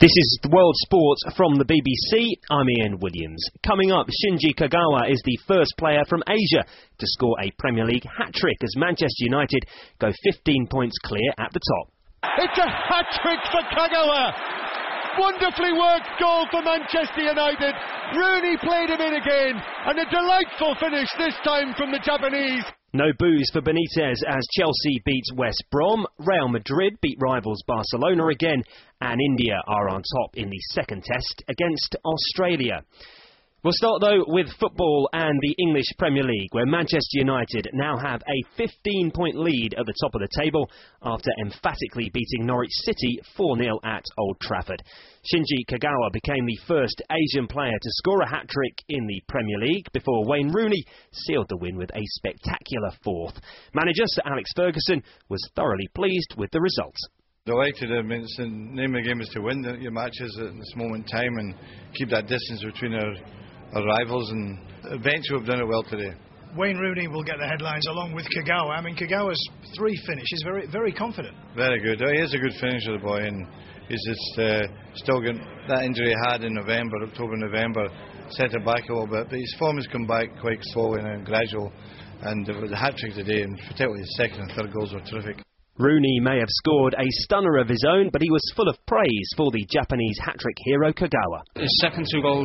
This is World Sports from the BBC. I'm Ian Williams. Coming up, Shinji Kagawa is the first player from Asia to score a Premier League hat-trick as Manchester United go 15 points clear at the top. It's a hat-trick for Kagawa! Wonderfully worked goal for Manchester United. Rooney played him in again, and a delightful finish this time from the Japanese. No boos for Benitez as Chelsea beats West Brom, Real Madrid beat rivals Barcelona again, and India are on top in the second test against Australia. We'll start though with football and the English Premier League, where Manchester United now have a 15-point lead at the top of the table after emphatically beating Norwich City 4-0 at Old Trafford. Shinji Kagawa became the first Asian player to score a hat-trick in the Premier League before Wayne Rooney sealed the win with a spectacular fourth. Manager Sir Alex Ferguson was thoroughly pleased with the results. Delighted. I mean, it's the name of the game is to win your matches at this moment in time and keep that distance between our rivals, and eventually we've done it well today. Wayne Rooney will get the headlines along with Kagawa. I mean, Kagawa's 3 finishes, very, very confident. Very good. He is a good finisher, the boy, and he's just still got that injury he had in October, November, set it back a little bit, but his form has come back quite slowly and gradual, and the hat-trick today, and particularly his second and third goals were terrific. Rooney may have scored a stunner of his own, but he was full of praise for the Japanese hat-trick hero Kagawa. His second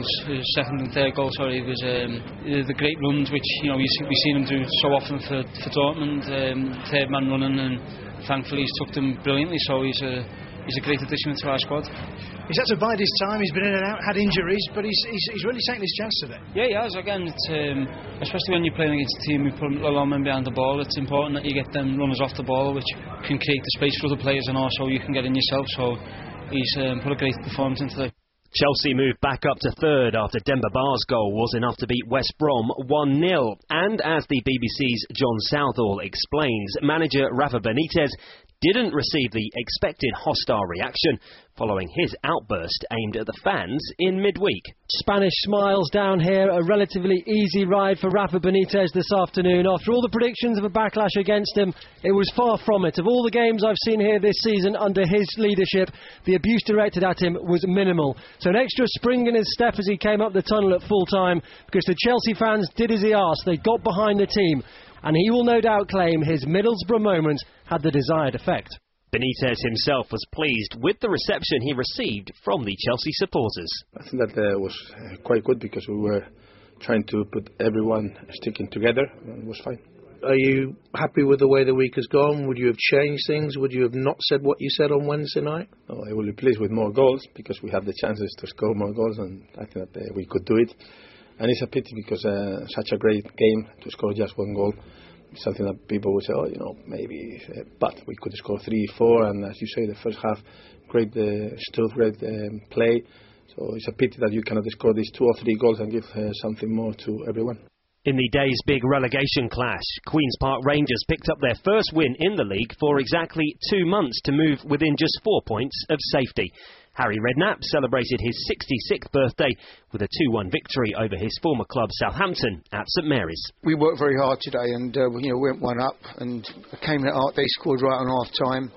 and third goal, was the great runs which we've seen him do so often for Dortmund, third man running, and thankfully he's took them brilliantly. So he's a great addition to our squad. He's had to bide his time. He's been in and out, had injuries, but he's really taken his chance today. Yeah, he has. Again, it's, especially when you're playing against a team who put a lot of men behind the ball, it's important that you get them runners off the ball, which can create the space for other players and also you can get in yourself. So he's put a great performance in today. Chelsea moved back up to third after Demba Ba's goal was enough to beat West Brom 1-0. And as the BBC's John Southall explains, manager Rafa Benitez didn't receive the expected hostile reaction following his outburst aimed at the fans in midweek. Spanish smiles down here, a relatively easy ride for Rafa Benitez this afternoon. After all the predictions of a backlash against him, it was far from it. Of all the games I've seen here this season under his leadership, the abuse directed at him was minimal. So an extra spring in his step as he came up the tunnel at full time, because the Chelsea fans did as he asked. They got behind the team, and he will no doubt claim his Middlesbrough moment had the desired effect. Benitez himself was pleased with the reception he received from the Chelsea supporters. I think that was quite good because we were trying to put everyone sticking together, and it was fine. Are you happy with the way the week has gone? Would you have changed things? Would you have not said what you said on Wednesday night? No, I will be pleased with more goals because we have the chances to score more goals, and I think that we could do it. And it's a pity because such a great game to score just 1 goal. Something that people would say, maybe, but we could score 3, 4, and as you say, the first half, great stuff, great play. So it's a pity that you cannot score these 2 or 3 goals and give something more to everyone. In the day's big relegation clash, Queen's Park Rangers picked up their first win in the league for exactly 2 months to move within just 4 points of safety. Harry Redknapp celebrated his 66th birthday with a 2-1 victory over his former club Southampton at St Mary's. We worked very hard today and we went 1 up and came out. They scored right on half time.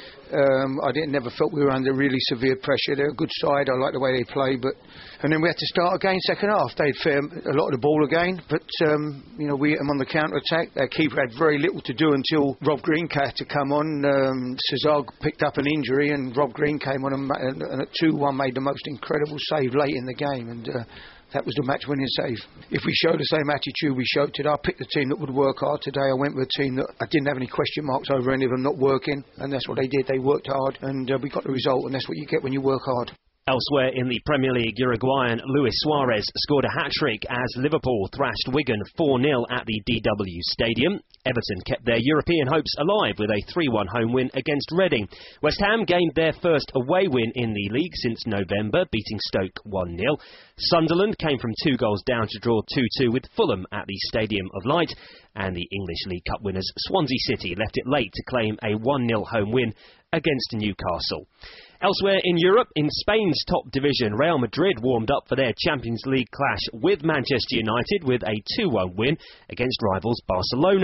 I never felt we were under really severe pressure. They're a good side. I like the way they play, and then we had to start again second half. They'd fair a lot of the ball again, but we hit them on the counter attack. Their keeper had very little to do until Rob Green had to come on. Cesar picked up an injury, and Rob Green came on and at 2-1 made the most incredible save late in the game, and that was the match-winning save. If we show the same attitude we showed today, I picked the team that would work hard today. I went with a team that I didn't have any question marks over any of them not working, and that's what they did. They worked hard, and we got the result, and that's what you get when you work hard. Elsewhere in the Premier League, Uruguayan Luis Suarez scored a hat-trick as Liverpool thrashed Wigan 4-0 at the DW Stadium. Everton kept their European hopes alive with a 3-1 home win against Reading. West Ham gained their first away win in the league since November, beating Stoke 1-0. Sunderland came from 2 goals down to draw 2-2 with Fulham at the Stadium of Light. And the English League Cup winners Swansea City left it late to claim a 1-0 home win against Newcastle. Elsewhere in Europe, in Spain's top division, Real Madrid warmed up for their Champions League clash with Manchester United with a 2-1 win against rivals Barcelona.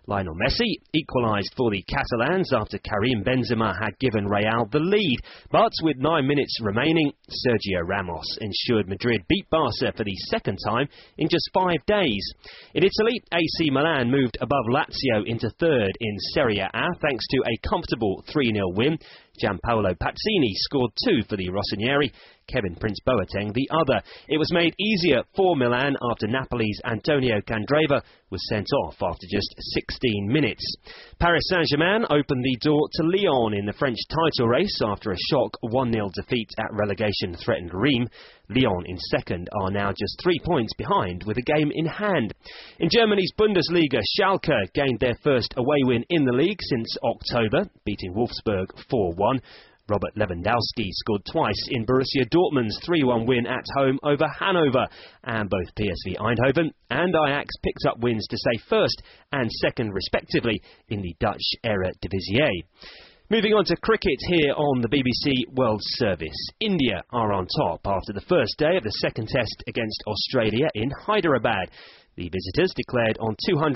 Lionel Messi equalised for the Catalans after Karim Benzema had given Real the lead. But with 9 minutes remaining, Sergio Ramos ensured Madrid beat Barca for the second time in just 5 days. In Italy, AC Milan moved above Lazio into third in Serie A thanks to a comfortable 3-0 win. Gianpaolo Pazzini scored 2 for the Rossoneri, Kevin Prince Boateng the other. It was made easier for Milan after Napoli's Antonio Candreva was sent off after just 16 minutes. Paris Saint-Germain opened the door to Lyon in the French title race after a shock 1-0 defeat at relegation-threatened Reims. Lyon in second are now just 3 points behind with a game in hand. In Germany's Bundesliga, Schalke gained their first away win in the league since October, beating Wolfsburg 4-1. Robert Lewandowski scored twice in Borussia Dortmund's 3-1 win at home over Hanover, and both PSV Eindhoven and Ajax picked up wins to stay first and second respectively in the Dutch Eredivisie. Moving on to cricket here on the BBC World Service. India are on top after the first day of the second test against Australia in Hyderabad. The visitors declared on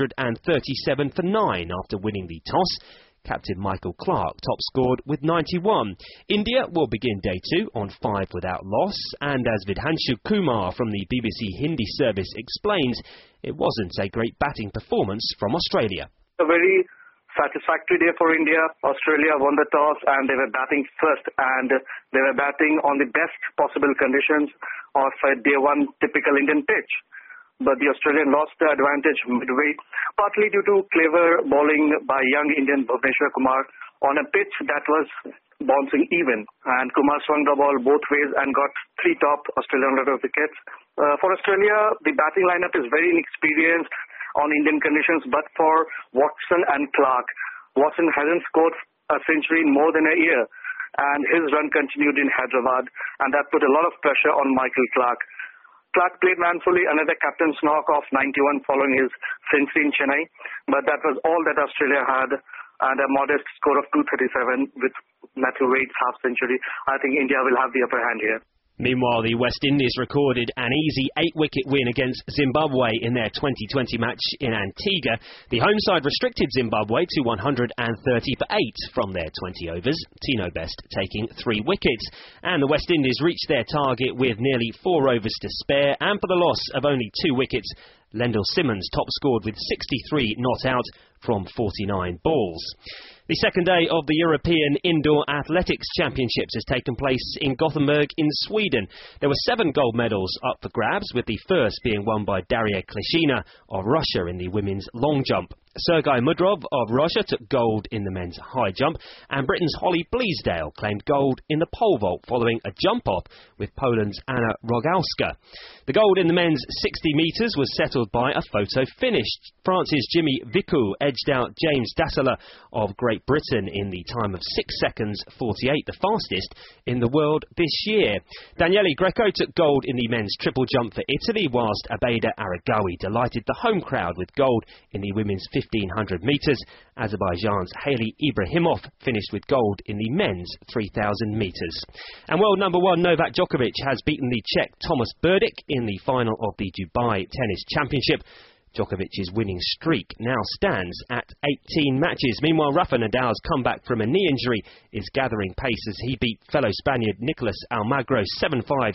237 for 9 after winning the toss. Captain Michael Clarke top-scored with 91. India will begin day 2 on 5 without loss, and as Vidhanshu Kumar from the BBC Hindi service explains, it wasn't a great batting performance from Australia. A very satisfactory day for India. Australia won the toss and they were batting first, and they were batting on the best possible conditions of a day 1 typical Indian pitch. But the Australian lost the advantage midway, partly due to clever bowling by young Indian Bhuvneshwar Kumar on a pitch that was bouncing even. And Kumar swung the ball both ways and got 3 top Australian order wickets. For Australia, the batting lineup is very inexperienced on Indian conditions, but for Watson and Clarke, Watson hasn't scored a century in more than a year, and his run continued in Hyderabad, and that put a lot of pressure on Michael Clarke. Clarke played manfully, another captain's knock of 91 following his century in Chennai, but that was all that Australia had, and a modest score of 237 with Matthew Wade's half-century. I think India will have the upper hand here. Meanwhile, the West Indies recorded an easy 8-wicket win against Zimbabwe in their 2020 match in Antigua. The home side restricted Zimbabwe to 130 for 8 from their 20 overs, Tino Best taking 3 wickets. And the West Indies reached their target with nearly 4 overs to spare, and for the loss of only 2 wickets, Lendl Simmons top-scored with 63 not out from 49 balls. The second day of the European Indoor Athletics Championships has taken place in Gothenburg in Sweden. There were 7 gold medals up for grabs, with the first being won by Daria Klishina of Russia in the women's long jump. Sergei Mudrov of Russia took gold in the men's high jump, and Britain's Holly Bleasdale claimed gold in the pole vault following a jump-off with Poland's Anna Rogalska. The gold in the men's 60 metres was settled by a photo finish. France's Jimmy Vicu edged out James Dassler of Great Britain in the time of 6 seconds 48, the fastest in the world this year. Daniele Greco took gold in the men's triple jump for Italy, whilst Abeda Aragawi delighted the home crowd with gold in the women's 1500 metres. Azerbaijan's Haley Ibrahimov finished with gold in the men's 3000 metres. And world number 1 Novak Djokovic has beaten the Czech Thomas Berdych in the final of the Dubai Tennis Championship. Djokovic's winning streak now stands at 18 matches. Meanwhile, Rafa Nadal's comeback from a knee injury is gathering pace as he beat fellow Spaniard Nicolas Almagro 7-5, 6-4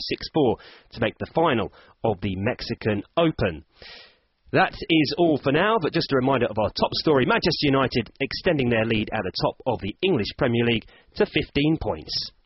to make the final of the Mexican Open. That is all for now, but just a reminder of our top story: Manchester United extending their lead at the top of the English Premier League to 15 points.